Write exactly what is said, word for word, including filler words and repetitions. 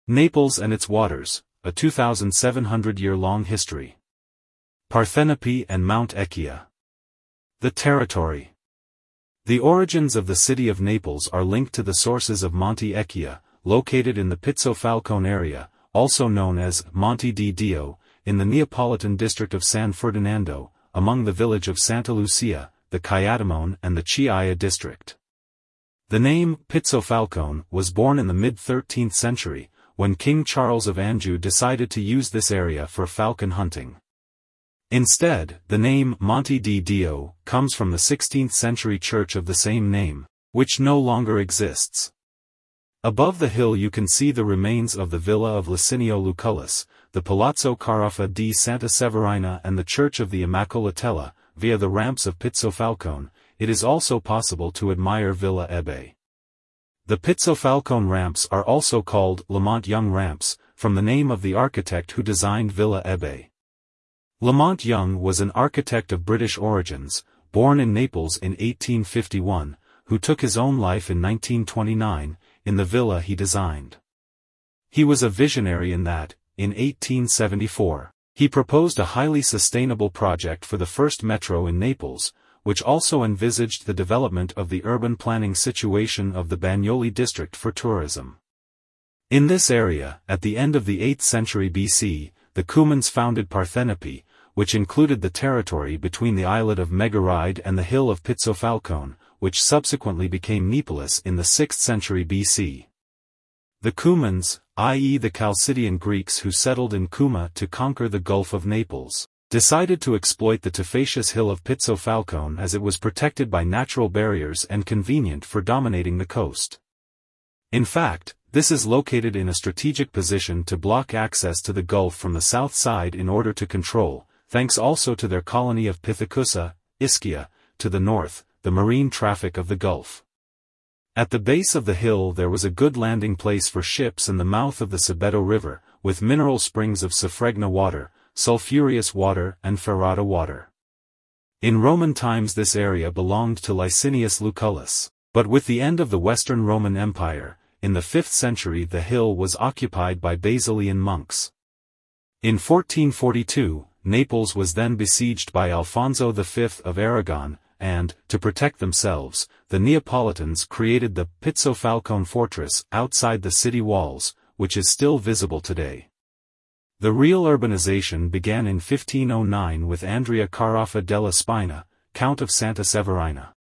Naples and its waters, a two thousand seven hundred year long history. Parthenope and Mount Aekia. The territory. The origins of the city of Naples are linked to the sources of Monte Aekia, located in the Pizzo Falcone area, also known as Monte di Dio, in the Neapolitan district of San Ferdinando, among the village of Santa Lucia, the Chiatamone and the Chiaia district. The name Pizzo Falcone was born in the mid-thirteenth century, when King Charles of Anjou decided to use this area for falcon hunting. Instead, the name Monte di Dio comes from the sixteenth century church of the same name, which no longer exists. Above the hill you can see the remains of the villa of Licinio Lucullus, the Palazzo Caraffa di Santa Severina and the Church of the Immacolatella. Via the ramps of Pizzo Falcone, it is also possible to admire Villa Ebbe. The Pizzo Falcone ramps are also called Lamont Young ramps, from the name of the architect who designed Villa Ebbe. Lamont Young was an architect of British origins, born in Naples in eighteen fifty-one, who took his own life in nineteen twenty-nine, in the villa he designed. He was a visionary in that, in eighteen seventy-four, he proposed a highly sustainable project for the first metro in Naples, which also envisaged the development of the urban planning situation of the Bagnoli district for tourism. In this area, at the end of the eighth century B C, the Cumans founded Parthenope, which included the territory between the islet of Megaride and the hill of Pizzo Falcone, which subsequently became Neapolis in the sixth century B C. The Cumans, that is the Chalcidian Greeks who settled in Cuma to conquer the Gulf of Naples, decided to exploit the tufaceous hill of Pizzo Falcone as it was protected by natural barriers and convenient for dominating the coast. In fact, this is located in a strategic position to block access to the Gulf from the south side in order to control, thanks also to their colony of Pithecusa, Ischia, to the north, the marine traffic of the Gulf. At the base of the hill there was a good landing place for ships and the mouth of the Sebeto River, with mineral springs of Sofregna water, sulphurous water and Ferrata water. In Roman times this area belonged to Licinius Lucullus, but with the end of the Western Roman Empire, in the fifth century the hill was occupied by Basilian monks. In fourteen forty-two, Naples was then besieged by Alfonso the Fifth of Aragon, and, to protect themselves, the Neapolitans created the Pizzo Falcone fortress outside the city walls, which is still visible today. The real urbanization began in fifteen oh nine with Andrea Caraffa della Spina, Count of Santa Severina.